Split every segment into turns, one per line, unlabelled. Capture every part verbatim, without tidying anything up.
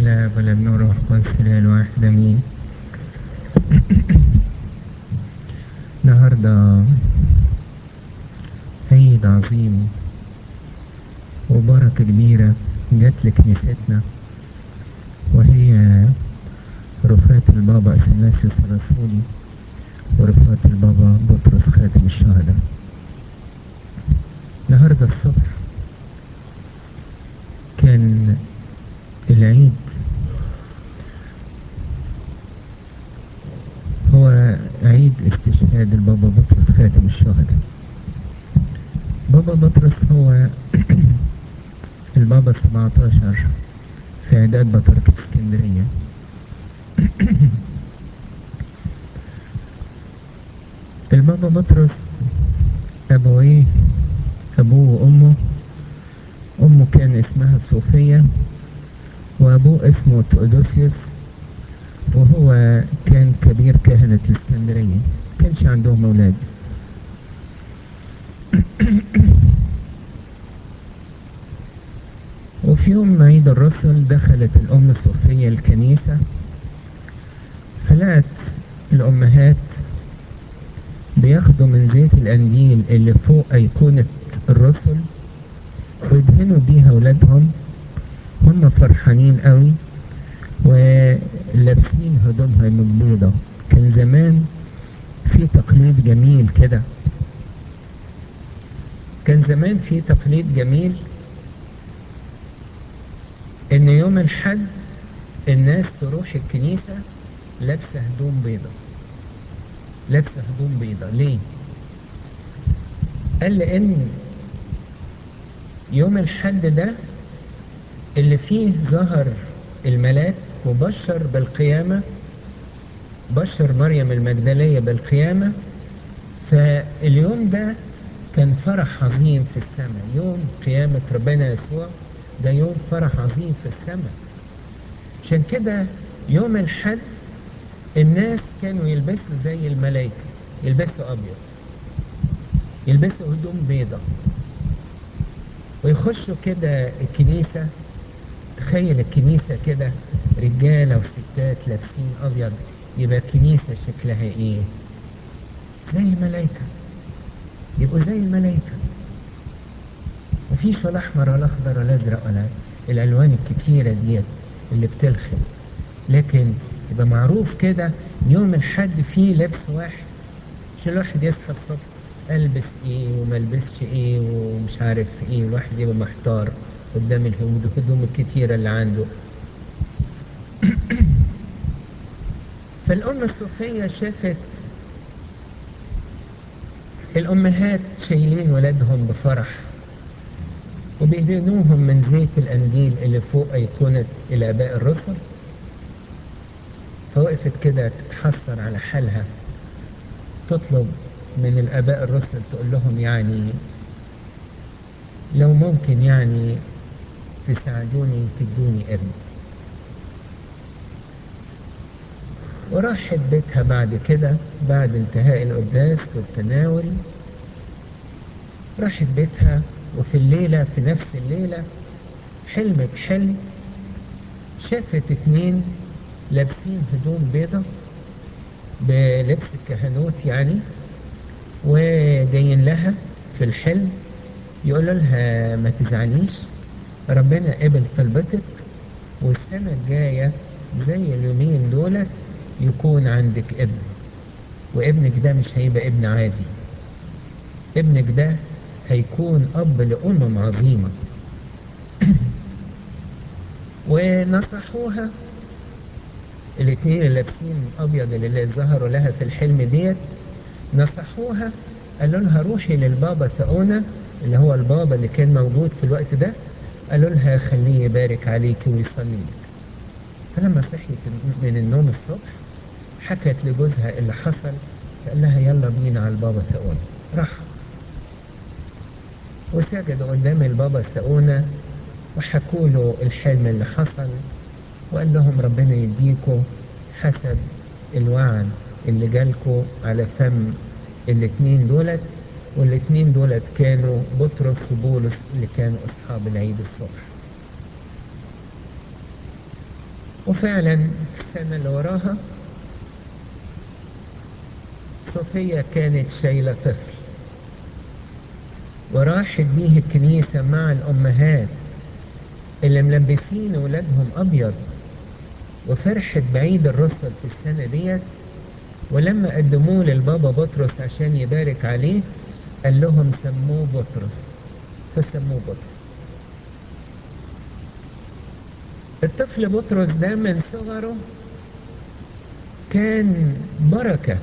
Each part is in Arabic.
الآب والابن والروح القدس الإله الواحد آمين. النهارده عيد عظيم وبركة كبيرة جت لكنيستنا، وهي رفاة البابا أثناسيوس الرسولي ورفاة البابا بطرس خاتم الشهداء. النهارده الصبح كان العيد هو عيد استشهاد البابا بطرس خاتم الشهداء. بابا بطرس هو البابا السبعتاشر في إعداد بطريركة اسكندرية. البابا بطرس أبويه أبوه وأمه، أمه كان اسمها صوفيا وأبوه اسمه تؤدوسيوس، وهو كان كبير كهنة الاسكندرية، كانش عندهم أولاد. وفي يوم عيد الرسل دخلت الأم صوفيا الكنيسة، فلقت الأمهات بياخدوا من زيت القنديل اللي فوق أيقونة الرسل ويدهنوا بيها أولادهم. هم فرحانين قوي ولابسين هدومهم البيضة. كان زمان في تقليد جميل كده، كان زمان في تقليد جميل ان يوم الحد الناس تروح الكنيسة لابسة هدوم بيضة، لابسة هدوم بيضة. ليه؟ قال لان يوم الحد ده اللي فيه ظهر الملاك وبشر بالقيامة، بشر مريم المجدلية بالقيامة. فاليوم ده كان فرح عظيم في السماء، يوم قيامة ربنا يسوع ده يوم فرح عظيم في السماء. عشان كده يوم الحد الناس كانوا يلبسوا زي الملائكة، يلبسوا أبيض، يلبسوا هدوم بيضة ويخشوا كده الكنيسة. تخيل الكنيسة كده رجالة وستات لابسين أبيض، يبقى الكنيسة شكلها إيه؟ زي الملائكة، يبقوا زي الملائكة. مفيش ولا أحمر ولا أخضر ولا أزرق ولا الألوان الكتيرة ديت اللي بتلخم، لكن يبقى معروف كده يوم الحد فيه لبس واحد. مش الواحد يصحى الصبح ألبس إيه وملبسش إيه ومش عارف إيه، الواحد يبقى محتار قدام الهدوم الكتيرة اللي عنده. فالأم الصوفية شافت الأمهات شايلين ولادهم بفرح وبيدهنوهم من زيت القنديل اللي فوق أيقونة الآباء الرسل، فوقفت كده تتحسر على حالها، تطلب من الآباء الرسل تقول لهم يعني لو ممكن يعني تساعدوني تدوني ابن. وراحت بيتها بعد كده بعد انتهاء القداس والتناول، راحت بيتها وفي الليلة في نفس الليلة حلمت حلم، شافت اتنين لابسين هدوم بيضة بلبس الكهنوت يعني، وجايين لها في الحلم يقولوا لها ما تزعليش، ربنا قبل طلبتك، والسنة الجاية زي اليومين دولت يكون عندك ابن، وابنك ده مش هيبقى ابن عادي، ابنك ده هيكون أب لأمم عظيمة. ونصحوها الاثنين اللي لابسين أبيض اللي ظهروا لها في الحلم ديت، نصحوها قالوا لها روحي للبابا ثؤونة اللي هو البابا اللي كان موجود في الوقت ده، قالوا لها خليه يبارك عليك ويصلي لك. فلما صحيت من النوم الصبح حكت لجوزها اللي حصل، فقال لها يلا بينا على البابا ثؤونة. راح وسجدوا قدام البابا ثؤونة وحكوا له الحلم اللي حصل، وقال لهم ربنا يديكم حسب الوعد اللي جالكم على فم الاتنين دولت. والاتنين دولت كانوا بطرس وبولس اللي كانوا أصحاب العيد الصبح. وفعلا السنة اللي وراها صوفيا كانت شايلة طفل وراحت بيه الكنيسة مع الأمهات اللي ملبسين ولادهم أبيض، وفرحت بعيد الرسل في السنة ديت. ولما قدموه للبابا بطرس عشان يبارك عليه قال لهم سموه بطرس، فسموه بطرس. الطفل بطرس ده من صغره كان بركة،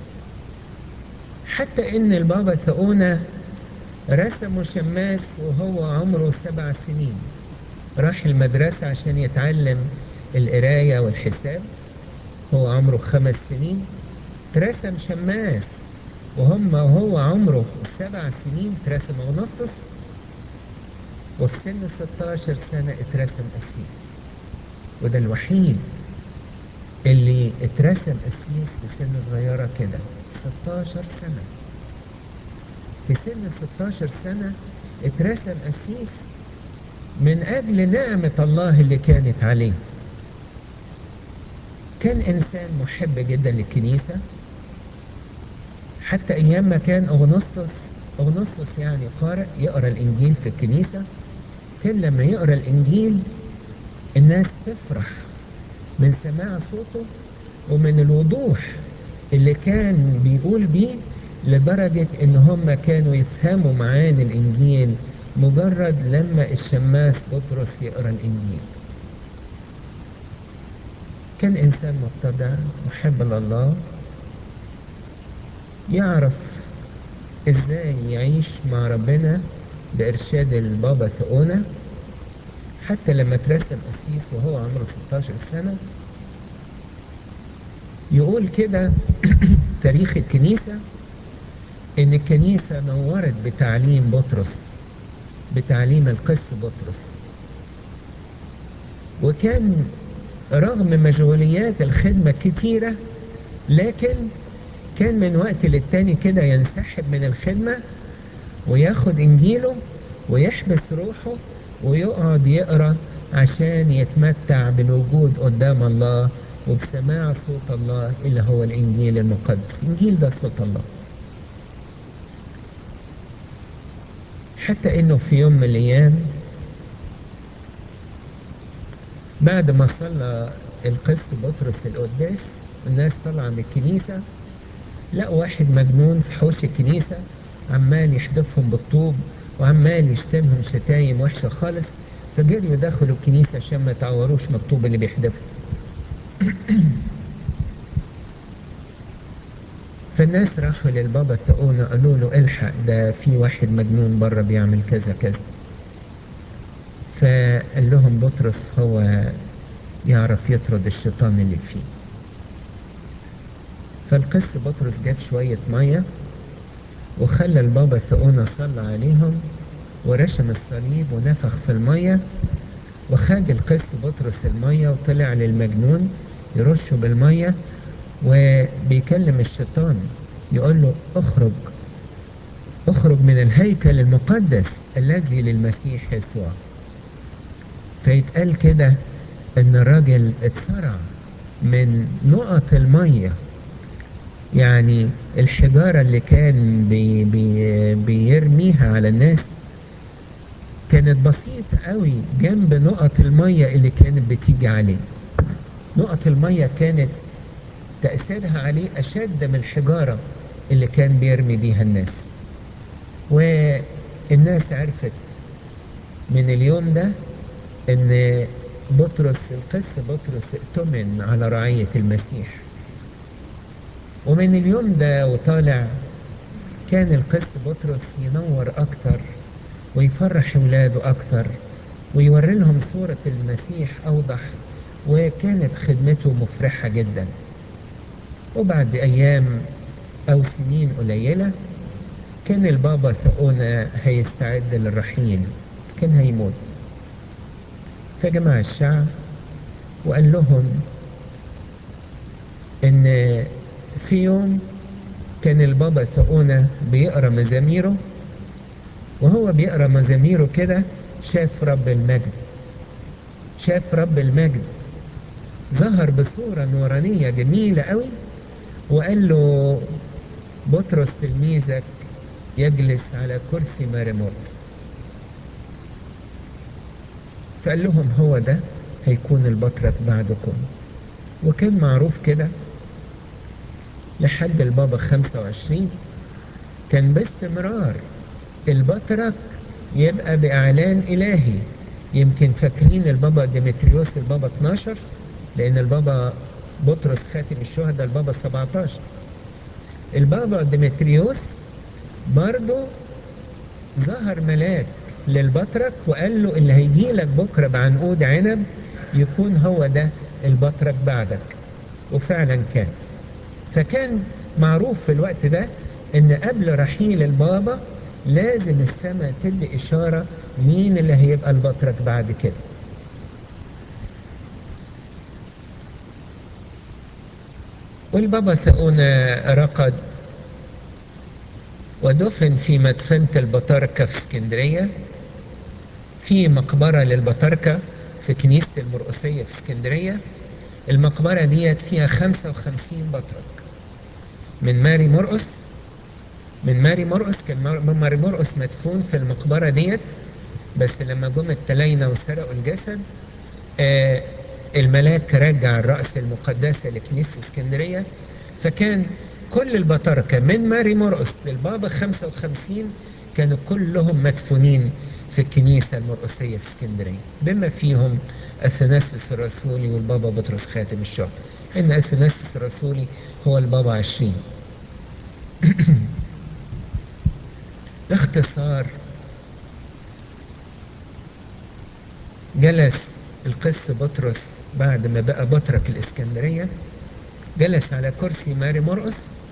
حتى ان البابا ثؤونة رسمه شماس وهو عمره سبع سنين. راح المدرسة عشان يتعلم القراية والحساب، هو عمره خمس سنين ترسم شماس، وهم وهو عمره سبع سنين ترسم أغناطس، وفي سن ستاشر سنة اترسم قسيس. وده الوحيد اللي اترسم قسيس في سن صغيرة كده، ستاشر سنة. في سن ستاشر سنة اترسم قسيس من أجل نعمة الله اللي كانت عليه. كان إنسان محب جدا للكنيسة، حتى أيام ما كان أغنسطس أغنسطس يعني قارئ يقرأ الإنجيل في الكنيسة، كان لما يقرأ الإنجيل الناس تفرح من سماع صوته ومن الوضوح اللي كان بيقول بيه، لدرجة إن هم كانوا يفهموا معاني الإنجيل مجرد لما الشماس بطرس يقرأ الإنجيل. كان إنسان متضع محب لله، يعرف إزاي يعيش مع ربنا بإرشاد البابا ثؤونة. حتى لما ترسم قسيس وهو عمره ستاشر سنة يقول كده تاريخ الكنيسة إن الكنيسة نورت بتعليم بطرس، بتعليم القس بطرس. وكان رغم مشغوليات الخدمة كتيرة، لكن كان من وقت للتاني كده ينسحب من الخدمة وياخد إنجيله ويحبس روحه ويقعد يقرأ عشان يتمتع بالوجود قدام الله وبسماع صوت الله اللي هو الإنجيل المقدس. الإنجيل ده صوت الله. حتى إنه في يوم من الأيام بعد ما صلى القس بطرس القداس الناس طالعة من الكنيسة، لقوا واحد مجنون في حوش الكنيسة عمال يحدفهم بالطوب وعمال يشتمهم شتايم وحشة خالص، فجريوا دخلوا الكنيسة عشان ما تعوروش من الطوب اللي بيحدفهم. فالناس راحوا للبابا ثؤونة قالوا له الحق، ده في واحد مجنون بره بيعمل كذا كذا. فقال لهم بطرس هو يعرف يطرد الشيطان اللي فيه. فالقس بطرس جاب شوية مية وخلى البابا ثؤونة صلى عليهم ورشم الصليب ونفخ في المية، وخد القس بطرس المية وطلع للمجنون يرشه بالمية وبيكلم الشيطان يقول له اخرج اخرج من الهيكل المقدس الذي للمسيح يسوع. فيتقال كده ان الراجل اتسرع من نقط المية، يعني الحجارة اللي كان بي بي بيرميها على الناس كانت بسيطة قوي جنب نقط المية اللي كانت بتيجي عليه. نقط المية كانت تأثيرها عليه أشد من الحجارة اللي كان بيرمي بيها الناس. والناس عرفت من اليوم ده ان بطرس القس بطرس ائتمن على رعية المسيح. ومن اليوم ده وطالع كان القس بطرس ينور اكتر ويفرح ولاده اكتر ويوري لهم صورة المسيح اوضح، وكانت خدمته مفرحة جدا. وبعد ايام او سنين قليلة كان البابا ثؤونة هيستعد للرحيل، كان هيموت. فجمع الشعب وقال لهم ان في يوم كان البابا ثؤونة بيقرا مزاميره، وهو بيقرا مزاميره كده شاف رب المجد، شاف رب المجد ظهر بصورة نورانية جميلة قوي، وقال له بطرس تلميذك يجلس على كرسي مارموت. فقال لهم هو ده هيكون البطرك بعدكم. وكان معروف كده لحد البابا خمسة وعشرين، كان باستمرار البطرك يبقى بإعلان إلهي. يمكن فاكرين البابا ديمتريوس البابا اتناشر، لأن البابا بطرس خاتم الشهداء البابا سبعتاشر. البابا ديمتريوس برضه ظهر ملاك للبطرك وقال له اللي هيجي لك بكرة بعنقود عنب يكون هو ده البطرك بعدك. وفعلا كان. فكان معروف في الوقت ده ان قبل رحيل البابا لازم السماء تدي اشارة مين اللي هيبقى البطرك بعد كده. والبابا سؤنا رقد ودفن في مدفنة البطاركة في اسكندرية، في مقبرة للبطاركة في كنيسة المرقسية في اسكندرية. المقبرة ديت فيها خمسة وخمسين بطرك من ماري مرقس. من ماري مرقس كان ماري مرقس مدفون في المقبرة ديت، بس لما جم التلاينة وسرقوا الجسد، آه الملاك رجع الرأس المقدسة لكنيسة اسكندرية. فكان كل البطاركة من ماري مرقس للبابا خمسة وخمسين كانوا كلهم مدفونين في الكنيسة المرقسية في اسكندرية، بما فيهم أثناسيوس الرسولي والبابا بطرس خاتم الشهداء. إن أثناسيوس الرسولي هو البابا عشرين. باختصار، جلس القس بطرس بعد ما بقى بطرك الإسكندرية، جلس على كرسي ماري مرقس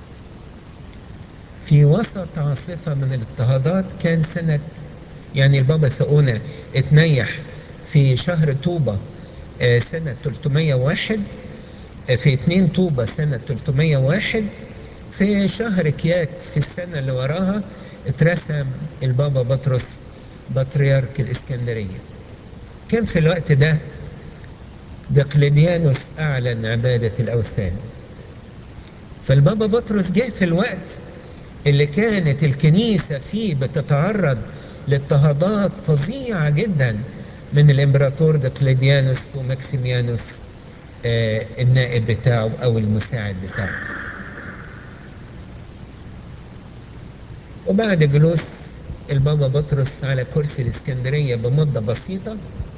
في وسط عاصفة من الاضطهادات. كان سنة، يعني البابا ثؤونة اتنيح في شهر طوبة آه، سنة تلتمية وواحد، آه، في اتنين طوبة سنة تلتمية وواحد. في شهر كياك في السنة اللي وراها اترسم البابا بطرس بطريرك الإسكندرية. كان في الوقت ده دقلديانوس أعلن عبادة الأوثان. فالبابا بطرس جه في الوقت اللي كانت الكنيسة فيه بتتعرض لاضطهادات فظيعة جدا من الامبراطور دقلديانوس وماكسيميانوس آه النائب بتاعه أو المساعد بتاعه. وبعد جلوس البابا بطرس على كرسي الإسكندرية بمدة بسيطة،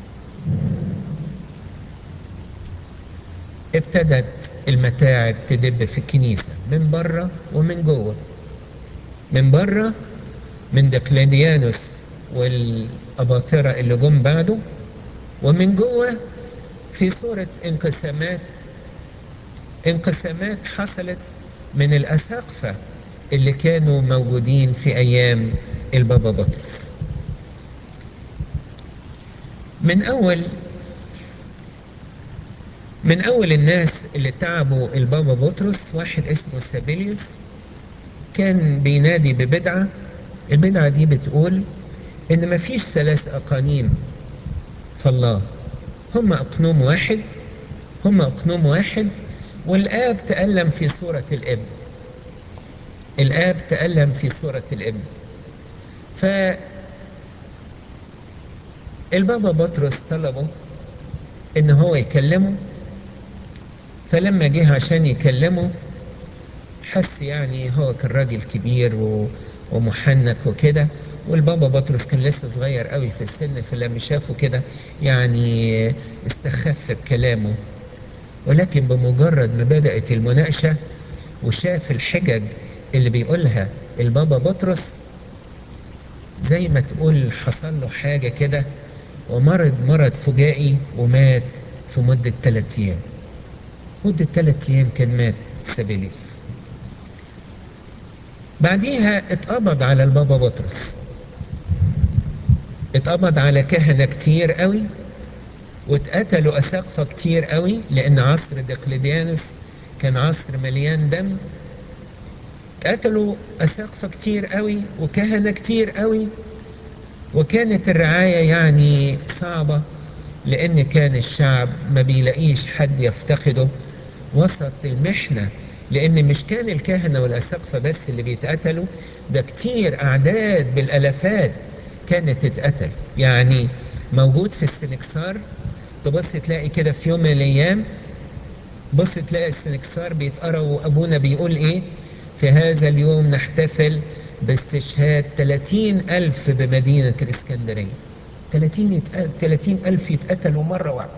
ابتدت المتاعب تدب في الكنيسة من بره ومن جوه. من بره من دقلديانوس والأباطرة اللي جم بعده، ومن جوه في صورة انقسامات انقسامات حصلت من الأساقفة اللي كانوا موجودين في أيام البابا بطرس. من أول من أول الناس اللي تعبوا البابا بطرس واحد اسمه سابيليوس، كان بينادي ببدعة. البدعة دي بتقول إن مفيش ثلاث أقانيم فالله، هم أقنوم واحد. هم أقنوم واحد، والآب تألم في صورة الابن. الآب تألم في صورة الابن. فالبابا بطرس طلبه إن هو يكلمه. فلما جه عشان يكلمه حس يعني هو كان راجل كبير و... ومحنك وكده، والبابا بطرس كان لسه صغير قوي في السن. فلما شافه كده يعني استخف بكلامه. ولكن بمجرد ما بدأت المناقشة وشاف الحجج اللي بيقولها البابا بطرس، زي ما تقول حصل له حاجة كده ومرض مرض فجائي ومات في مدة ثلاث أيام. مدة ثلاث أيام كان مات سابيليوس. بعديها اتقبض على البابا بطرس، اتقبض على كهنة كتير قوي، واتقتلوا أساقفة كتير قوي، لأن عصر دقلديانوس كان عصر مليان دم. قتلوا أساقفة كتير قوي وكهنة كتير قوي، وكانت الرعاية يعني صعبة. لأن كان الشعب ما بيلاقيش حد يفتقده وسط المحنة، لأن مش كان الكهنة والأساقفة بس اللي بيتقتلوا، ده كتير أعداد بالألافات كانت تتقتل. يعني موجود في السنكسار، تبص تلاقي كده في يوم من الأيام، بص تلاقي السنكسار بيتقرا وأبونا بيقول إيه: في هذا اليوم نحتفل باستشهاد ثلاثين ألف بمدينة الإسكندرية. ثلاثين يتق... ثلاثين ألف يتقتلوا مرة واحدة.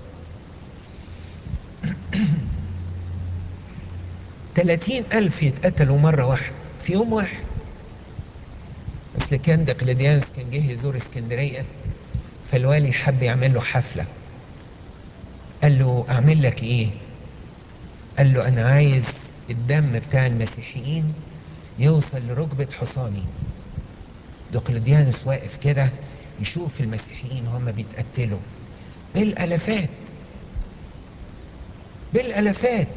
ثلاثين ألف يتقتلوا مرة واحدة في يوم واحد. أصل كان دقلديانوس كان جه يزور اسكندرية، فالوالي حب يعمل له حفلة. قال له: أعمل لك إيه؟ قال له: أنا عايز الدم بتاع المسيحيين يوصل لركبة حصاني. دقلديانوس واقف كده يشوف المسيحيين هم بيتقتلوا بالالافات بالالافات،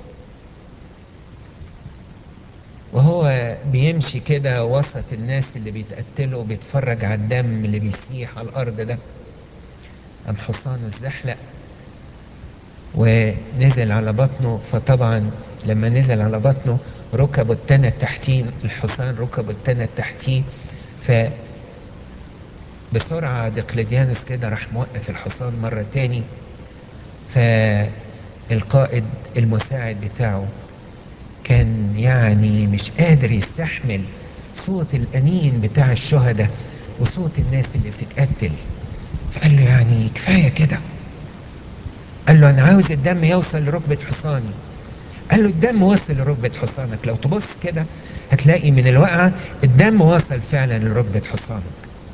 وهو بيمشي كده وسط الناس اللي بيتقتلوا بيتفرج على الدم اللي بيسيح على الارض ده. قام حصانه اتزحلق ونزل على بطنه، فطبعا لما نزل على بطنه ركبه التانية تحتيه، الحصان ركبه التانية تحتيه، فبسرعة دقلديانوس كده راح موقف الحصان مرة تاني. فالقائد المساعد بتاعه كان يعني مش قادر يستحمل صوت الأنين بتاع الشهداء وصوت الناس اللي بتتقتل، فقال له: يعني كفاية كده. قال له: أنا عاوز الدم يوصل لركبة حصاني. قال له: الدم وصل لركبة حصانك، لو تبص كده هتلاقي من الوقعة الدم وصل فعلا لركبة حصانك.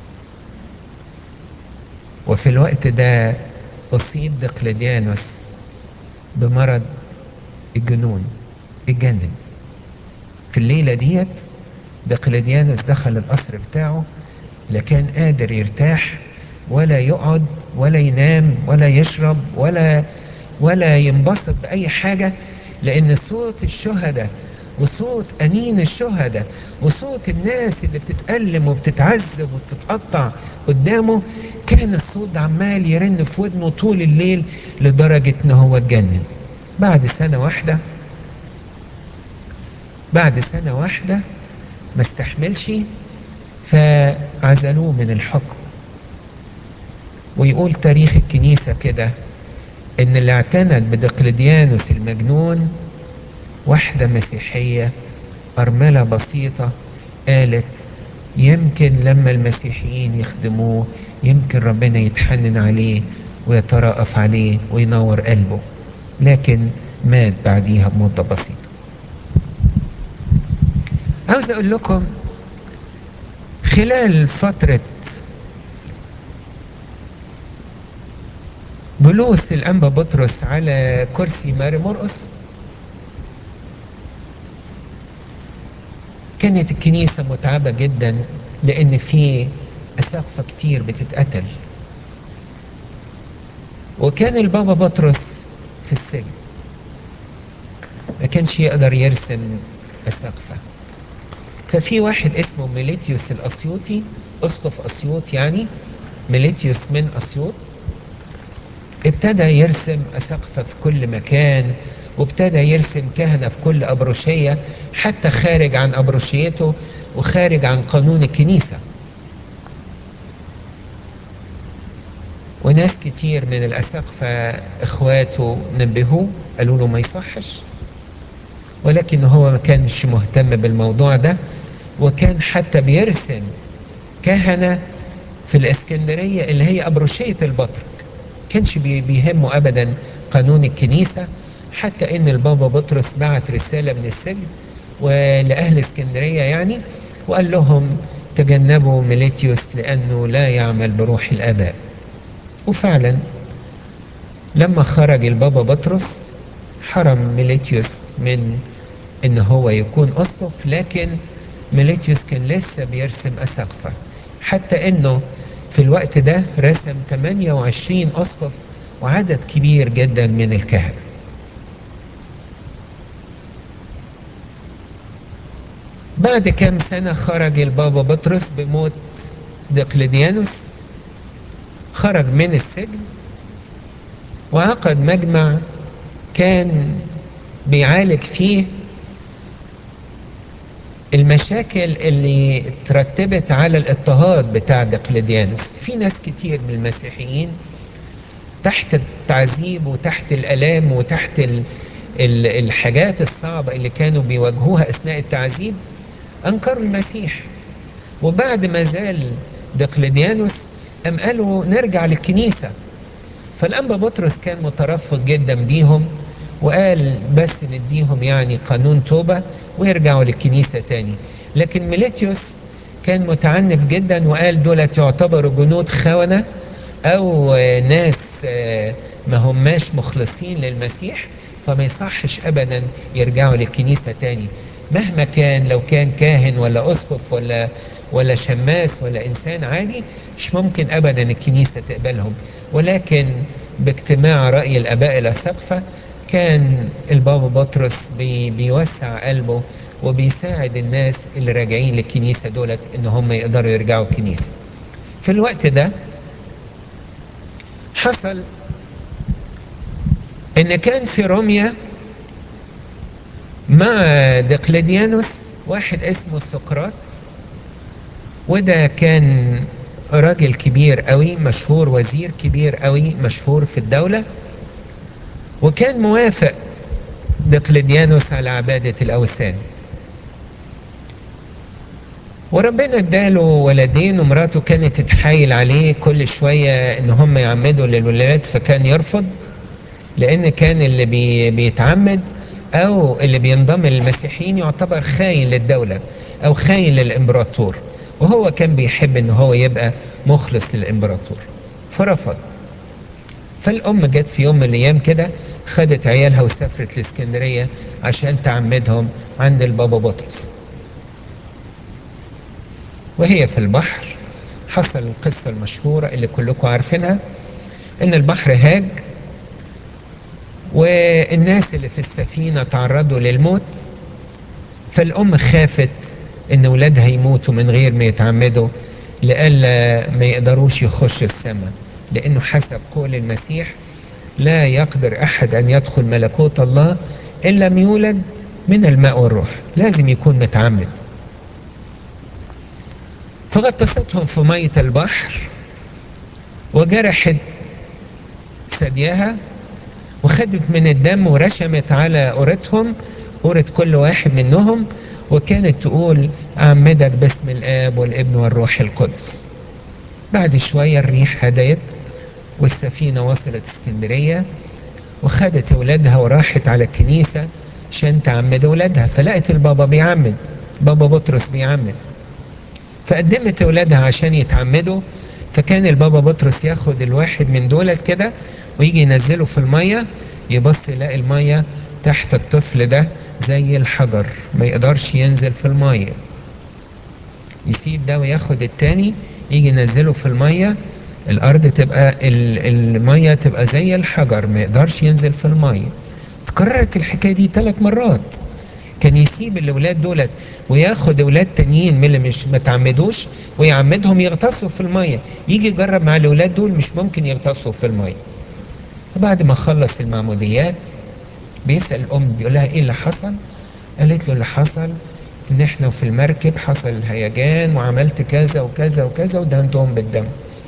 وفي الوقت ده أصيب دقلديانوس بمرض الجنون، اتجنن. في الليلة ديت دقلديانوس دخل القصر بتاعه، لا كان قادر يرتاح ولا يقعد ولا ينام ولا يشرب ولا ولا ينبسط بأي حاجة، لأن صوت الشهداء وصوت أنين الشهداء وصوت الناس اللي بتتألم وبتتعذب وبتتقطع قدامه، كان الصوت ده عمال يرن في ودنه طول الليل لدرجة إن هو اتجنن. بعد سنة واحدة بعد سنة واحدة ما استحملش، فعزلوه من الحكم. ويقول تاريخ الكنيسة كده ان اللي اعتنت بدقلديانوس المجنون واحدة مسيحية أرملة بسيطة، قالت: يمكن لما المسيحيين يخدموه يمكن ربنا يتحنن عليه ويترأف عليه وينور قلبه. لكن مات بعديها بمدة بسيطة. عاوز اقول لكم خلال فترة جلوس الأنبا بطرس على كرسي ماري مرقس كانت الكنيسة متعبة جدا، لأن في أساقفة كتير بتتقتل، وكان البابا بطرس في السجن ما كانش يقدر يرسم أساقفة. ففي واحد اسمه ميليتيوس الأسيوطي، أسقف أسيوط يعني، ميليتيوس من أسيوط، ابتدى يرسم أساقفة في كل مكان، وابتدى يرسم كهنة في كل أبروشية، حتى خارج عن أبروشيته وخارج عن قانون الكنيسة. وناس كتير من الأساقفة إخواته نبهوه، قالوا له ما يصحش، ولكن هو ما كانش مهتم بالموضوع ده، وكان حتى بيرسم كهنة في الإسكندرية اللي هي أبروشية البطرك، كانش بيهمه أبدا قانون الكنيسة. حتى إن البابا بطرس بعت رسالة من السجن ولأهل اسكندرية يعني، وقال لهم تجنبوا ميليتيوس لأنه لا يعمل بروح الآباء. وفعلا لما خرج البابا بطرس حرم ميليتيوس من ان هو يكون اسقف، لكن ميليتيوس كان لسه بيرسم اساقفة، حتى انه في الوقت ده رسم ثمانية وعشرين اسقف وعدد كبير جدا من الكهنة. بعد كام سنة خرج البابا بطرس بموت دقلديانوس، خرج من السجن وعقد مجمع كان بيعالج فيه المشاكل اللي ترتبت على الاضطهاد بتاع دقلديانوس. في ناس كتير من المسيحيين تحت التعذيب وتحت الآلام وتحت ال ال الحاجات الصعبة اللي كانوا بيواجهوها أثناء التعذيب أنكروا المسيح. وبعد ما زال دقلديانوس قام قالوا نرجع للكنيسة. فالأنبا بطرس كان مترفق جدا بيهم وقال بس نديهم يعني قانون توبة ويرجعوا للكنيسة تاني. لكن ميليتيوس كان متعنف جدا وقال دول يعتبروا جنود خونة او ناس ما هماش مخلصين للمسيح، فما يصحش ابدا يرجعوا للكنيسة تاني مهما كان، لو كان كاهن ولا اسقف ولا ولا شماس ولا انسان عادي، مش ممكن ابدا الكنيسة تقبلهم. ولكن باجتماع رأي الاباء الاساقفة كان البابا بطرس بي بيوسع قلبه وبيساعد الناس اللي راجعين للكنيسة دولت ان هم يقدروا يرجعوا الكنيسة. في الوقت ده حصل ان كان في روميا مع دقلديانوس واحد اسمه سقراط، وده كان راجل كبير قوي مشهور، وزير كبير قوي مشهور في الدولة، وكان موافق دقلديانوس على عبادة الأوثان. وربنا اداله ولدين ومراته كانت تتحايل عليه كل شوية ان هم يعمدوا للولاد، فكان يرفض، لان كان اللي بي بيتعمد او اللي بينضم للمسيحيين يعتبر خاين للدولة او خاين للامبراطور، وهو كان بيحب ان هو يبقى مخلص للامبراطور فرفض. فالام جت في يوم من الايام كده خدت عيالها وسافرت لاسكندرية عشان تعمدهم عند البابا بطرس. وهي في البحر حصل القصة المشهورة اللي كلكم عارفينها، ان البحر هاج والناس اللي في السفينة تعرضوا للموت. فالأم خافت إن ولادها يموتوا من غير ما يتعمدوا لئلا ما يقدروش يخشوا السماء، لأنه حسب قول المسيح لا يقدر أحد أن يدخل ملكوت الله إن لم يولد من الماء والروح، لازم يكون متعمد. فغطستهم في مية البحر وجرحت ثديها وخدت من الدم ورشمت على قورتهم، قورة كل واحد منهم، وكانت تقول أعمدك باسم الآب والابن والروح القدس. بعد شوية الريح هديت والسفينة وصلت اسكندرية وخدت ولادها وراحت على الكنيسة عشان تعمد ولادها، فلقت البابا بيعمد، بابا بطرس بيعمد، فقدمت ولادها عشان يتعمدوا. فكان البابا بطرس ياخد الواحد من دولت كده ويجي ينزله في المية، يبص يلاقي المية تحت الطفل ده زي الحجر ما يقدرش ينزل في المية، يسيب ده وياخد التاني يجي ينزله في المية، الارض تبقى المية تبقى زي الحجر ما يقدرش ينزل في المية. تكررت الحكاية دي ثلاث مرات. كان يسيب الاولاد دولت وياخد اولاد تانيين من اللي مش متعمدوش ويعمدهم يغطسوا في المية، يجي يجرب مع الاولاد دول مش ممكن يغطسوا في المية. وبعد ما خلص المعموديات بيسأل الام بيقول لها ايه اللي حصل؟ قالت له اللي حصل ان احنا في المركب حصل الهيجان وعملت كذا وكذا وكذا ودهنتهم بالدم.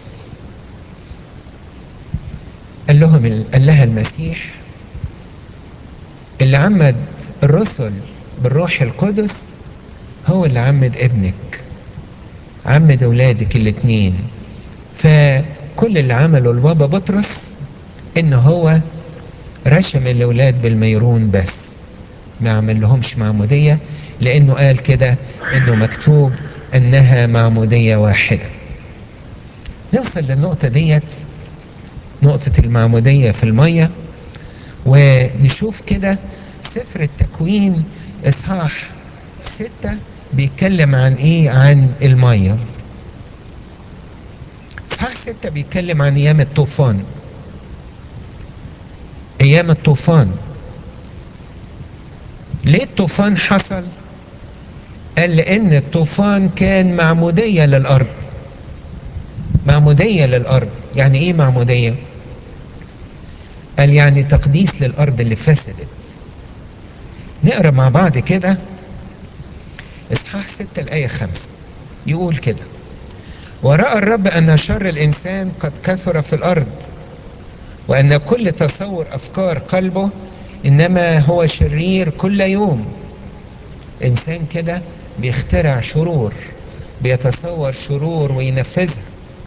قال لهم قال لها المسيح اللي عمد الرسل بالروح القدس هو اللي عمد ابنك، عمد اولادك الاتنين. فكل اللي عمله البابا بطرس ان هو رشم الاولاد بالميرون بس، ما عمل لهمش معمودية، لانه قال كده انه مكتوب انها معمودية واحدة. نوصل للنقطة ديت، نقطة المعمودية في المية، ونشوف كده سفر التكوين اصحاح ستة بيتكلم عن ايه؟ عن المية. اصحاح ستة بيتكلم عن ايام الطوفان. ايام الطوفان ليه الطوفان حصل؟ قال لان الطوفان كان معمودية للارض. معمودية للارض يعني ايه معمودية؟ قال يعني تقديس للأرض اللي فسدت. نقرأ مع بعض كده إصحاح ستة الآية خمسة، يقول كده: ورأى الرب أن شر الإنسان قد كثر في الأرض، وأن كل تصور أفكار قلبه إنما هو شرير كل يوم. إنسان كده بيخترع شرور، بيتصور شرور وينفذها.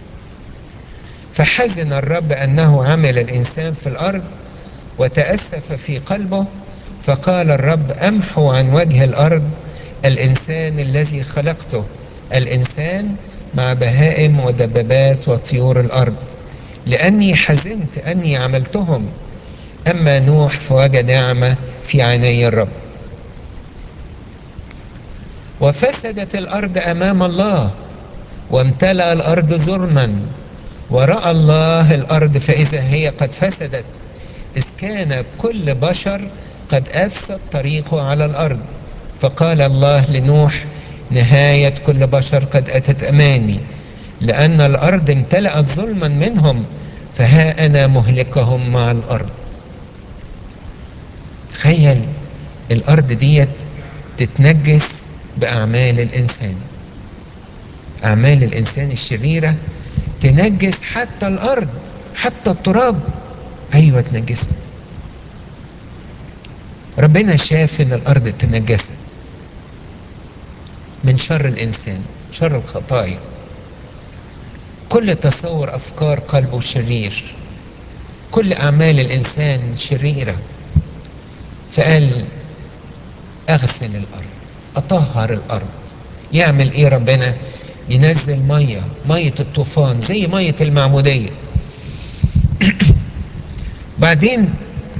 فحزن الرب أنه عمل الإنسان في الأرض، وتأسف في قلبه، فقال الرب: أمحو عن وجه الأرض الإنسان الذي خلقته، الإنسان مع بهائم ودبابات وطيور الأرض، لأني حزنت أني عملتهم. أما نوح فوجد نعمة في عيني الرب. وفسدت الأرض أمام الله، وامتلأ الأرض ظلما، ورأى الله الأرض فإذا هي قد فسدت، إذ كان كل بشر قد أفسد طريقه على الأرض. فقال الله لنوح: نهاية كل بشر قد أتت أمامي، لأن الأرض امتلأت ظلما منهم، فها أنا مهلكهم مع الأرض. تخيل الأرض ديت تتنجس بأعمال الإنسان، أعمال الإنسان الشريرة تنجس حتى الأرض، حتى التراب، أيوة تنجسه. ربنا شاف إن الأرض تنجست من شر الإنسان، شر الخطايا، كل تصور أفكار قلبه شرير، كل أعمال الإنسان شريرة. فقال: أغسل الأرض، أطهر الأرض. يعمل إيه ربنا؟ ينزل مية، مية الطوفان زي مية المعمودية. بعدين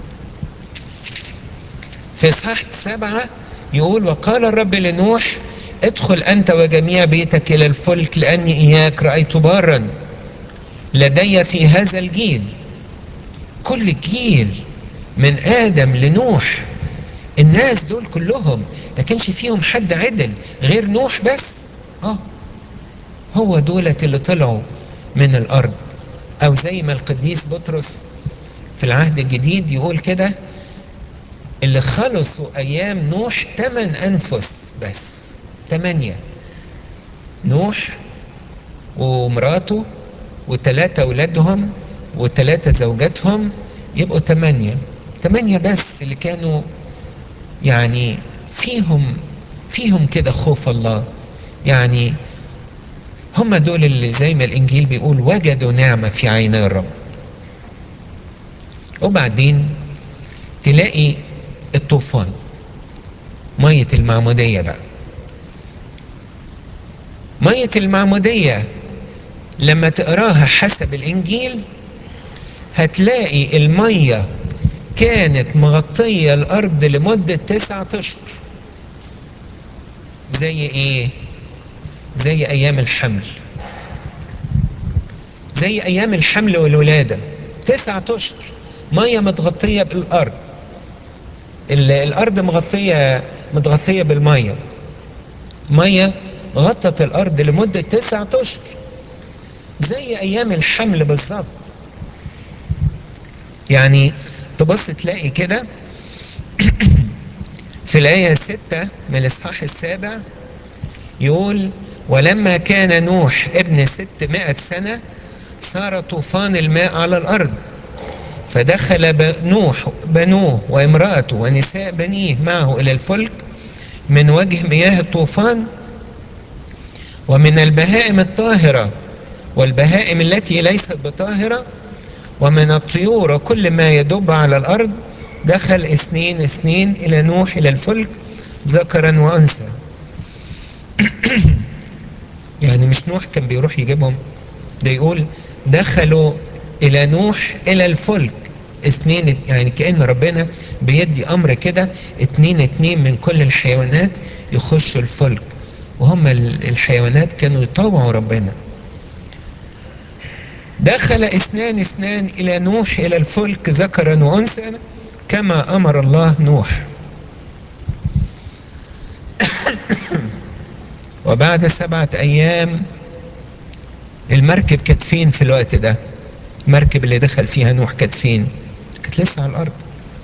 في إصحاح سبعة يقول: وقال الرب لنوح: ادخل أنت وجميع بيتك إلى الفلك، لأني إياك رأيت بارا لدي في هذا الجيل. كل جيل من آدم لنوح، الناس دول كلهم ما كانش فيهم حد عدل غير نوح بس. اه هو دولة اللي طلعوا من الأرض. أو زي ما القديس بطرس في العهد الجديد يقول كده: اللي خلصوا أيام نوح تمن أنفس بس، تمانية، نوح ومراته وثلاثة أولادهم وثلاثة زوجاتهم، يبقوا تمانية. تمانية بس اللي كانوا يعني فيهم فيهم كده خوف الله. يعني هم دول اللي زي ما الإنجيل بيقول وجدوا نعمة في عيني الرب. وبعدين تلاقي الطوفان، مية المعمودية بقى. مية المعمودية لما تقراها حسب الإنجيل هتلاقي المية كانت مغطية الأرض لمدة تسعة أشهر. زي إيه؟ زي أيام الحمل، زي أيام الحمل والولادة، تسعة أشهر مية متغطية بالأرض، الأرض مغطية متغطية بالمية، مية غطت الأرض لمدة تسعة أشهر، زي أيام الحمل بالظبط. يعني تبص تلاقي كده في الآية ستة من الإصحاح السابع يقول: ولما كان نوح ابن ستمائة سنة صار طوفان الماء على الأرض، فدخل نوح بنوه وامرأته ونساء بنيه معه إلى الفلك من وجه مياه الطوفان، ومن البهائم الطاهرة والبهائم التي ليست بطاهرة ومن الطيور وكل ما يدب على الأرض، دخل اثنين اثنين إلى نوح إلى الفلك ذكرا وأنثى. يعني مش نوح كان بيروح يجيبهم، ده يقول دخلوا إلى نوح إلى الفلك اثنين، يعني كأن ربنا بيدي أمر كده اتنين اتنين من كل الحيوانات يخشوا الفلك، وهم الحيوانات كانوا يطوعوا ربنا. دخل اثنان اثنان إلى نوح إلى الفلك ذكرا وأنثى كما أمر الله نوح. وبعد سبعة أيام، المركب كانت فين في الوقت ده؟ المركب اللي دخل فيها نوح كانت فين؟ كانت
كانت لسه على الارض.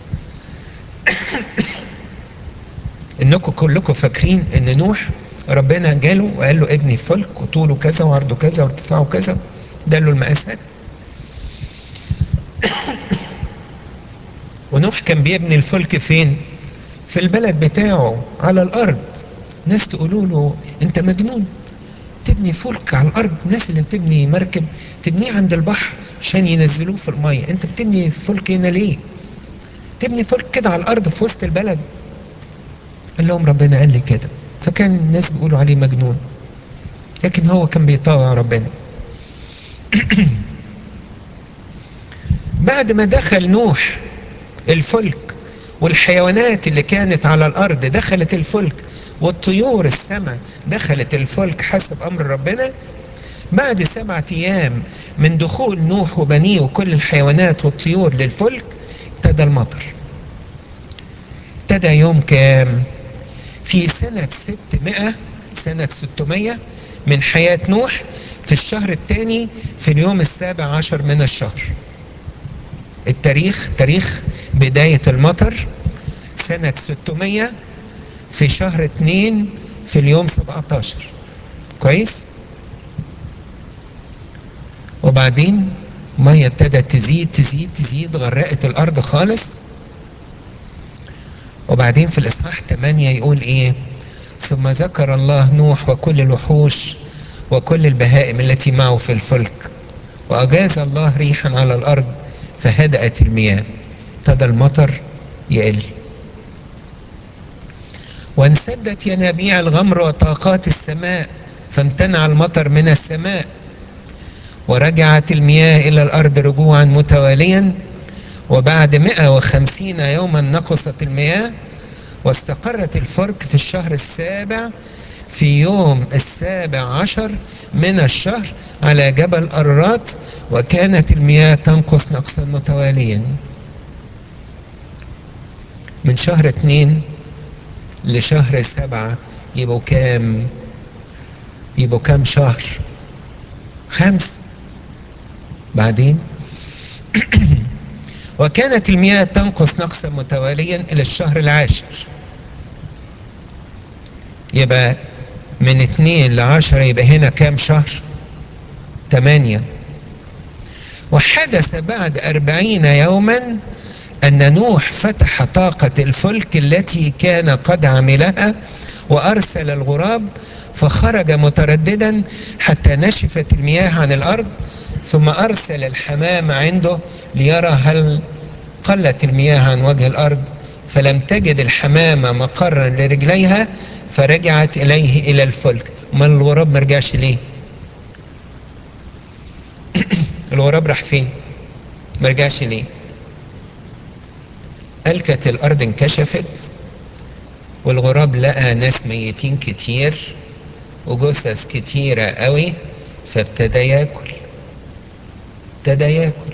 انكم كلكم فاكرين ان نوح ربنا جاله وقال له ابني فلك وطوله كذا وعرضه كذا وارتفاعه كذا، ده له المقاسات. ونوح كان بيبني الفلك فين؟ في البلد بتاعه على الارض. ناس تقولوا له انت مجنون تبني فلك على الارض، الناس اللي بتبني مركب تبنيه عند البحر عشان ينزلوه في الميه، انت بتبني فلك هنا ليه؟ تبني فلك كده على الارض في وسط البلد. قال لهم ربنا قال لي كده. فكان الناس بيقولوا عليه مجنون، لكن هو كان بيطاوع ربنا. بعد ما دخل نوح الفلك والحيوانات اللي كانت على الارض دخلت الفلك والطيور السماء دخلت الفلك حسب امر ربنا، بعد سبعة ايام من دخول نوح وبنيه وكل الحيوانات والطيور للفلك ابتدى المطر. ابتدى يوم كام؟ في سنة ستمائة، سنة ستمائة من حياة نوح، في الشهر الثاني في اليوم السابع عشر من الشهر. التاريخ تاريخ بداية المطر سنة ستمائة في شهر اتنين في اليوم سبعة عشر. كويس؟ وبعدين مية ابتدت تزيد تزيد تزيد غرقت الارض خالص. وبعدين في الاصحاح ثمانية يقول ايه؟ ثم ذكر الله نوح وكل الوحوش وكل البهائم التي معه في الفلك، واجاز الله ريحا على الارض فهدأت المياه. ابتدى المطر يقل. وانسدت ينابيع الغمر وطاقات السماء فامتنع المطر من السماء، ورجعت المياه إلى الأرض رجوعا متواليا. وبعد مئة وخمسين يوما نقصت المياه، واستقرت الفلك في الشهر السابع في يوم السابع عشر من الشهر على جبل أرات، وكانت المياه تنقص نقصا متواليا. من شهر اتنين لشهر سبعة يبقوا كام؟ يبقوا كام شهر؟ خمس. بعدين وكانت المياه تنقص نقصا متواليا إلى الشهر العاشر. يبقى من اتنين لعشرة يبقى هنا كام شهر؟ تمانية. وحدث بعد أربعين يوما أن نوح فتح طاقة الفلك التي كان قد عملها وأرسل الغراب، فخرج مترددا حتى نشفت المياه عن الأرض، ثم أرسل الحمام عنده ليرى هل قلت المياه عن وجه الأرض، فلم تجد الحمامة مقرا لرجليها فرجعت إليه إلى الفلك. ما الغراب مرجعش ليه؟ الغراب راح فين؟ مرجعش ليه؟ قال كانت الأرض انكشفت والغراب لقى ناس ميتين كتير وجثث كتيرة قوي، فابتدى ياكل. ابتدى ياكل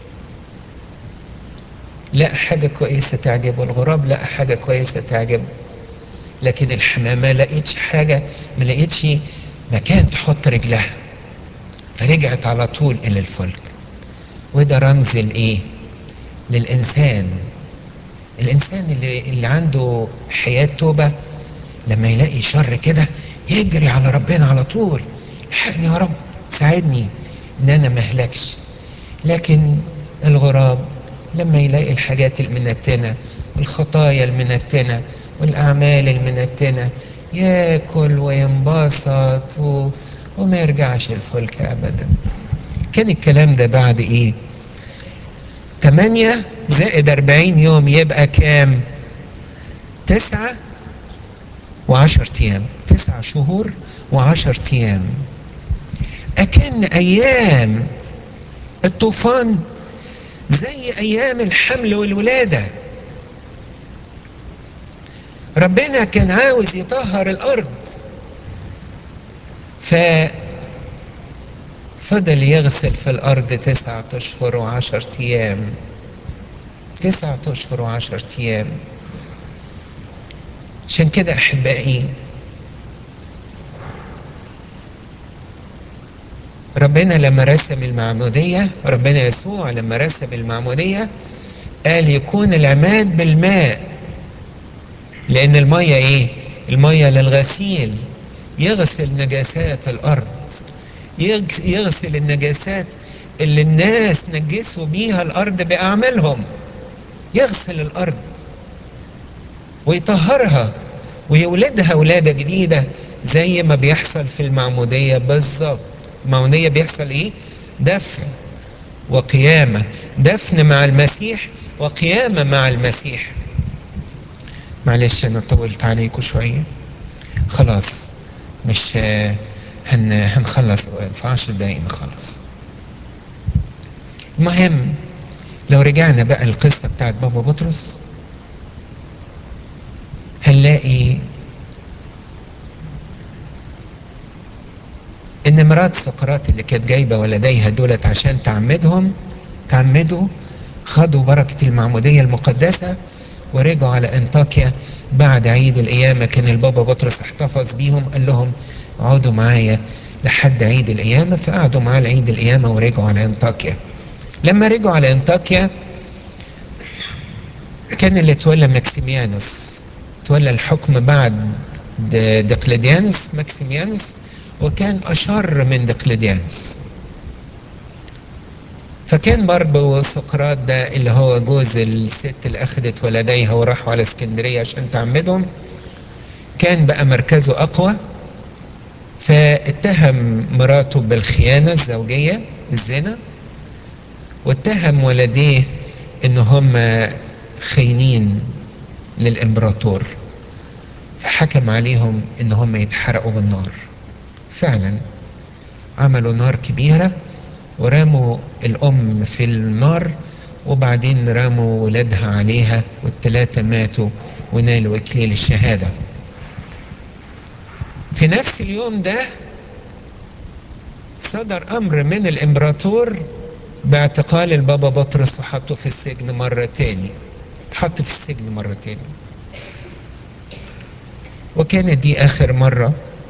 لقى حاجة كويسة تعجبه، الغراب لقى حاجة كويسة تعجبه، لكن الحمامة ما لقيتش حاجة، ما لقيتش مكان تحط رجلها، فرجعت على طول إلى الفلك. وده رمز لإيه؟ للإنسان. الإنسان اللي, اللي عنده حياة توبة لما يلاقي شر كده يجري على ربنا على طول، الحقني يا رب ساعدني ان انا ما اهلكش. لكن الغراب لما يلاقي الحاجات المنتنة والخطايا المنتنة والاعمال المنتنة ياكل وينبسط و... وما يرجعش الفلك ابدا. كان الكلام ده بعد ايه؟ تمانية زائد اربعين يوم يبقى كام؟ تسعة وعشر ايام. تسع شهور وعشر ايام. اكن ايام الطوفان زي ايام الحمل والولادة. ربنا كان عاوز يطهر الارض، ففضل يغسل في الارض تسعة اشهر وعشر ايام. تسعة اشهر وعشر ايام. عشان كده احبائي ربنا لما رسم المعمودية، ربنا يسوع لما رسم المعمودية قال يكون العماد بالماء، لان المية ايه؟ المية للغسيل، يغسل نجاسات الارض، يغسل النجاسات اللي الناس نجسوا بيها الارض باعمالهم، يغسل الارض ويطهرها ويولدها ولادة جديدة، زي ما بيحصل في المعمودية بالظبط. المعمودية بيحصل ايه؟ دفن وقيامة، دفن مع المسيح وقيامة مع المسيح. معلش انا طولت عليكم شوية، خلاص مش هن هنخلص في عشر دقايق نخلص. المهم لو رجعنا بقى القصة بتاعت بابا بطرس، هنلاقي ان مرات سقراط اللي كانت جايبة ولديها دولت عشان تعمدهم، تعمدوا، خدوا بركة المعمودية المقدسة ورجعوا على انطاكيا بعد عيد القيامة. كان البابا بطرس احتفظ بيهم، قال لهم اقعدوا معايا لحد عيد القيامة، فقعدوا معاه لعيد القيامة ورجعوا على انطاكيا. لما رجعوا على انطاكيا كان اللي تولى ماكسيميانوس، تولى الحكم بعد دقلديانوس ماكسيميانوس، وكان أشر من دقلديانوس. فكان برضه سقراط ده اللي هو جوز الست اللي أخذت ولديها وراحوا على اسكندرية عشان تعمدهم، كان بقى مركزه أقوى، فاتهم مراته بالخيانة الزوجية بالزنا، واتهم ولديه ان هم خاينين للامبراطور، فحكم عليهم ان هم يتحرقوا بالنار. فعلا عملوا نار كبيرة ورموا الام في النار، وبعدين رموا ولادها عليها والثلاثة ماتوا ونالوا اكليل الشهادة. في نفس اليوم ده صدر امر من الامبراطور باعتقال البابا بطرس وحطه في السجن مرة تاني، حط في السجن مرة تاني. وكانت دي اخر مرة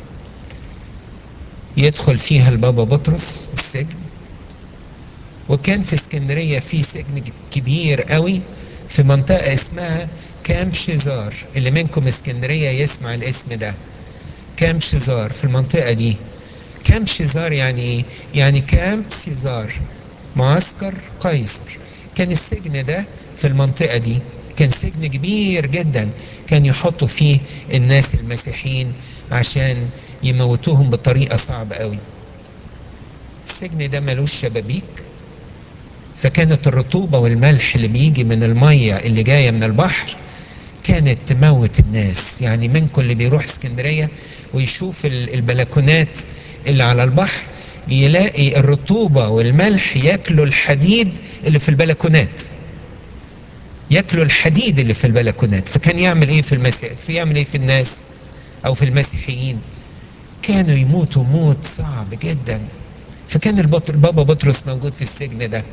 يدخل فيها البابا بطرس السجن. وكان في اسكندرية في سجن كبير قوي في منطقة اسمها كامب شيزار، اللي منكم اسكندرية يسمع الاسم ده. كامب شيزار في المنطقة دي. كامب شيزار يعني ايه؟ يعني كامب سيزار، معسكر قيصر. كان السجن ده في المنطقة دي كان سجن كبير جدا، كان يحطوا فيه الناس المسيحيين عشان يموتوهم بطريقة صعبة قوي. السجن ده ملوش شبابيك، فكانت الرطوبة والملح اللي بيجي من المية اللي جاية من البحر كانت تموت الناس. يعني منكم اللي بيروح اسكندرية ويشوف البلكونات اللي على البحر يلاقي الرطوبة والملح ياكلوا الحديد اللي في البلكونات، ياكلوا الحديد اللي في البلكونات. فكان يعمل ايه في المسيح، في يعمل ايه في الناس او في المسيحيين؟ كانوا يموتوا موت صعب جدا. فكان البابا بطرس موجود في السجن ده،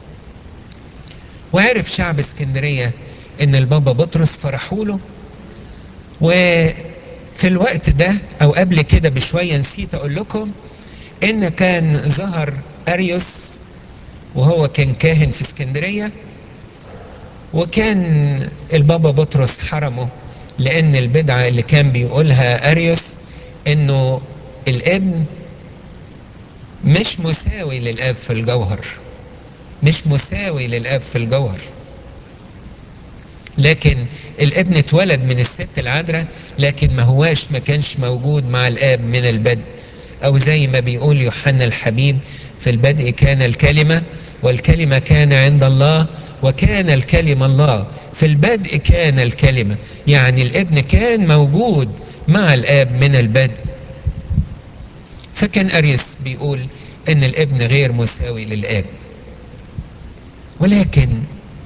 وعرف شعب اسكندرية ان البابا بطرس فرحوا له. وفي الوقت ده او قبل كده بشوية نسيت اقول لكم ان كان ظهر اريوس، وهو كان كاهن في اسكندرية، وكان البابا بطرس حرمه لان البدعة اللي كان بيقولها اريوس انه الابن مش مساوي للاب في الجوهر، مش مساوي للاب في الجوهر، لكن الابن اتولد من الست العذراء لكن ما هواش ما كانش موجود مع الاب من البدء. او زي ما بيقول يوحنا الحبيب في البدء كان الكلمة والكلمة كان عند الله وكان الكلمة الله. في البدء كان الكلمة، يعني الابن كان موجود مع الاب من البدء. فكان اريوس بيقول ان الابن غير مساوي للاب. ولكن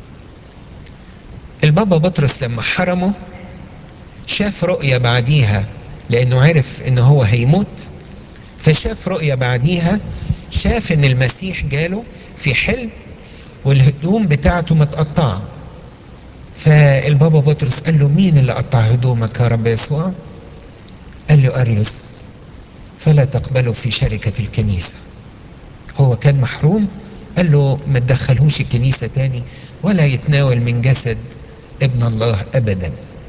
البابا بطرس لما حرمه شاف رؤية بعديها، لانه عرف ان هو هيموت، فشاف رؤية بعديها، شاف ان المسيح جاله في حلم والهدوم بتاعته متقطعة. فالبابا بطرس قال له مين اللي قطع هدومك يا رب يسوع؟ قال له اريوس، فلا تقبله في شركة الكنيسة. هو كان محروم، قال له ما تدخلهوش الكنيسة تاني ولا يتناول من جسد ابن الله أبدا.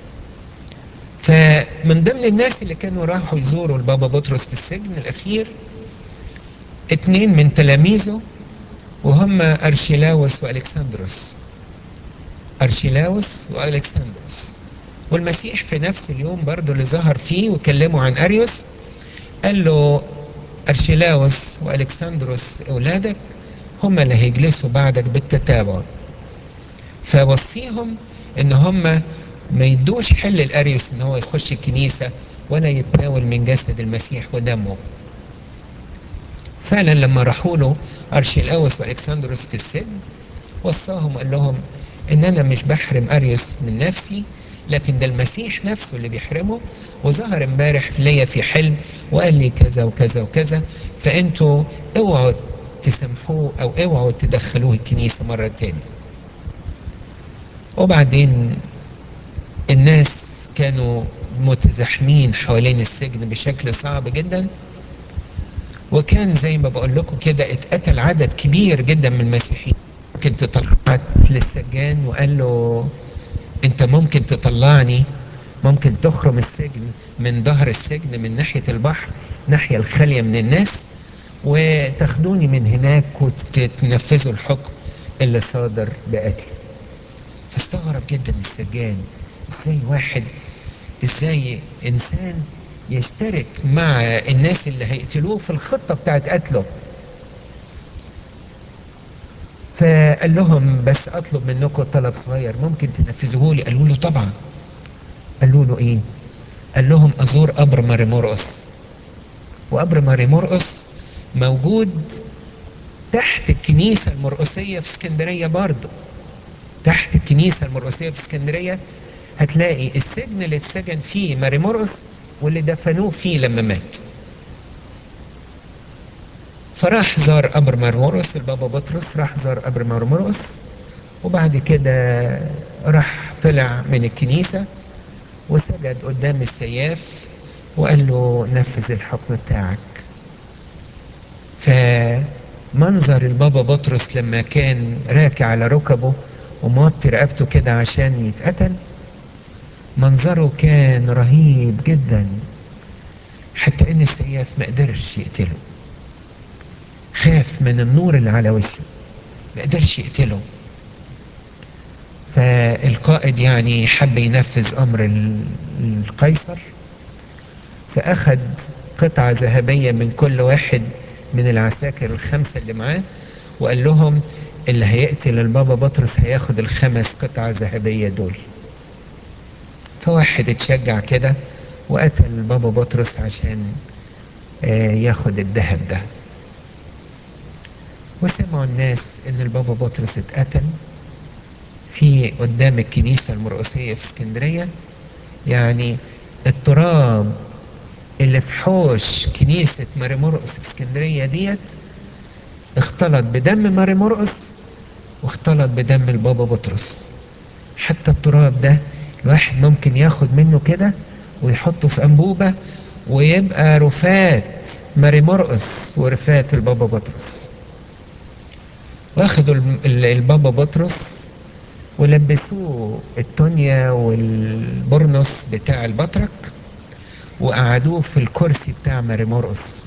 فمن ضمن الناس اللي كانوا راحوا يزوروا البابا بطرس في السجن الأخير اتنين من تلاميذه، وهم أرشيلاوس وألكسندروس. أرشيلاوس وألكسندروس. والمسيح في نفس اليوم برضو اللي ظهر فيه وكلموا عن أريوس قال له أرشيلاوس وألكسندروس أولادك هم اللي هيجلسوا بعدك بالتتابع، فوصيهم ان هم ما يدوش حل الأريوس ان هو يخش الكنيسة ولا يتناول من جسد المسيح ودمه. فعلا لما راحوا له أرشيلاوس وألكسندروس في السجن وصاهم قال لهم ان انا مش بحرم أريوس من نفسي، لكن ده المسيح نفسه اللي بيحرمه، وظهر امبارح ليا في حلم وقال لي كذا وكذا وكذا، فانتوا اوعوا تسامحوه او اوعوا تدخلوه الكنيسة مرة تاني. وبعدين الناس كانوا متزاحمين حوالين السجن بشكل صعب جدا، وكان زي ما بقول لكم كده اتقتل عدد كبير جدا من المسيحيين. ممكن تطلعت للسجان وقال له انت ممكن تطلعني، ممكن تخرم السجن من ظهر السجن من ناحية البحر ناحية الخالية من الناس وتاخدوني من هناك وتنفذوا الحكم اللي صادر بقتلي. فاستغرب جدا السجان، ازاي واحد، ازاي انسان يشترك مع الناس اللي هيقتلوه في الخطة بتاعت قتله. فقال لهم بس اطلب منكم طلب صغير ممكن تنفذوه لي؟ قالوا له طبعا. قالوا له ايه؟ قال لهم ازور قبر ماري مرقس. وقبر ماري مرقس موجود تحت الكنيسة المرقسية في اسكندرية برضه. تحت الكنيسة المرقسية في اسكندرية هتلاقي السجن اللي اتسجن فيه ماري مرقس واللي دفنوه فيه لما مات. فراح زار قبر ماري مرقس، البابا بطرس راح زار قبر ماري مرقس، وبعد كده راح طلع من الكنيسة وسجد قدام السياف وقال له نفذ الحكم بتاعك. فمنظر البابا بطرس لما كان راكع على ركبه وموطي رقبته كده عشان يتقتل، منظره كان رهيب جدا، حتى ان السياف ما قدرش يقتله، خاف من النور اللي على وشه ما قدرش يقتله. فالقائد يعني حب ينفذ امر القيصر، فاخد قطعة ذهبية من كل واحد من العساكر الخمسة اللي معاه وقال لهم اللي هيقتل البابا بطرس هياخد الخمس قطع ذهبية دول. فواحد اتشجع كده وقتل البابا بطرس عشان آه ياخد الذهب ده. وسمعوا الناس ان البابا بطرس اتقتل في قدام الكنيسة المرقسية في اسكندرية. يعني التراب اللي في حوش كنيسة ماري مرقس في اسكندرية ديت اختلط بدم ماري مرقس واختلط بدم البابا بطرس. حتى التراب ده الواحد ممكن ياخد منه كده ويحطه في أنبوبة ويبقى رفات ماري مرقس ورفات البابا بطرس. واخدوا البابا بطرس ولبسوه التونيا والبرنس بتاع البطرك وقعدوه في الكرسي بتاع ماري مرقس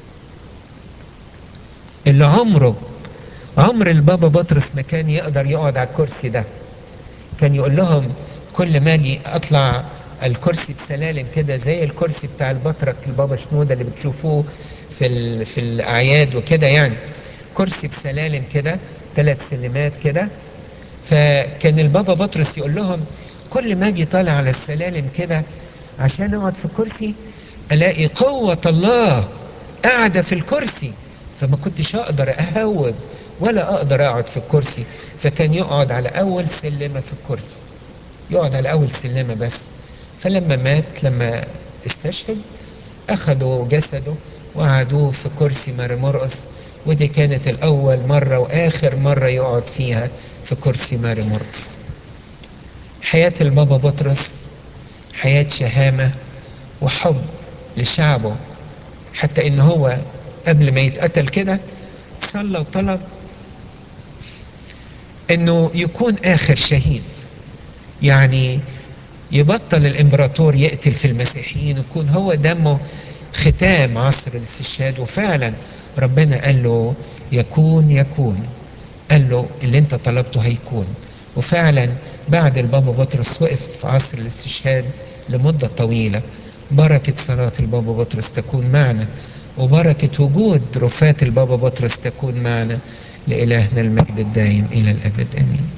اللي عمره عمر البابا بطرس ما كان يقدر يقعد على الكرسي ده. كان يقول لهم كل ما اجي اطلع الكرسي بسلالم كده زي الكرسي بتاع البطرك البابا شنودة اللي بتشوفوه في في الاعياد وكده، يعني كرسي بسلالم كده ثلاث سلمات كده. فكان البابا بطرس يقول لهم كل ما اجي طالع على السلالم كده عشان اقعد في الكرسي الاقي قوة الله قاعدة في الكرسي، فما كنتش اقدر اهوب ولا اقدر اقعد في الكرسي، فكان يقعد على اول سلمة في الكرسي، يقعد على اول سلمة بس. فلما مات لما استشهد اخذوا جسده وقعدوه في كرسي ماري مرقس، ودي كانت الاول مرة واخر مرة يقعد فيها في كرسي ماري مرقس. حياة البابا بطرس حياة شهامة وحب لشعبه، حتى ان هو قبل ما يتقتل كده صلى وطلب انه يكون اخر شهيد، يعني يبطل الامبراطور يقتل في المسيحيين، يكون هو دمه ختام عصر الاستشهاد. وفعلا ربنا قال له يكون يكون، قال له اللي انت طلبته هيكون. وفعلا بعد البابا بطرس وقف في عصر الاستشهاد لمدة طويلة. بركة صلاة البابا بطرس تكون معنا، وبركة وجود رفات البابا بطرس تكون معنا. لإلهنا المجد الدائم إلى الأبد آمين.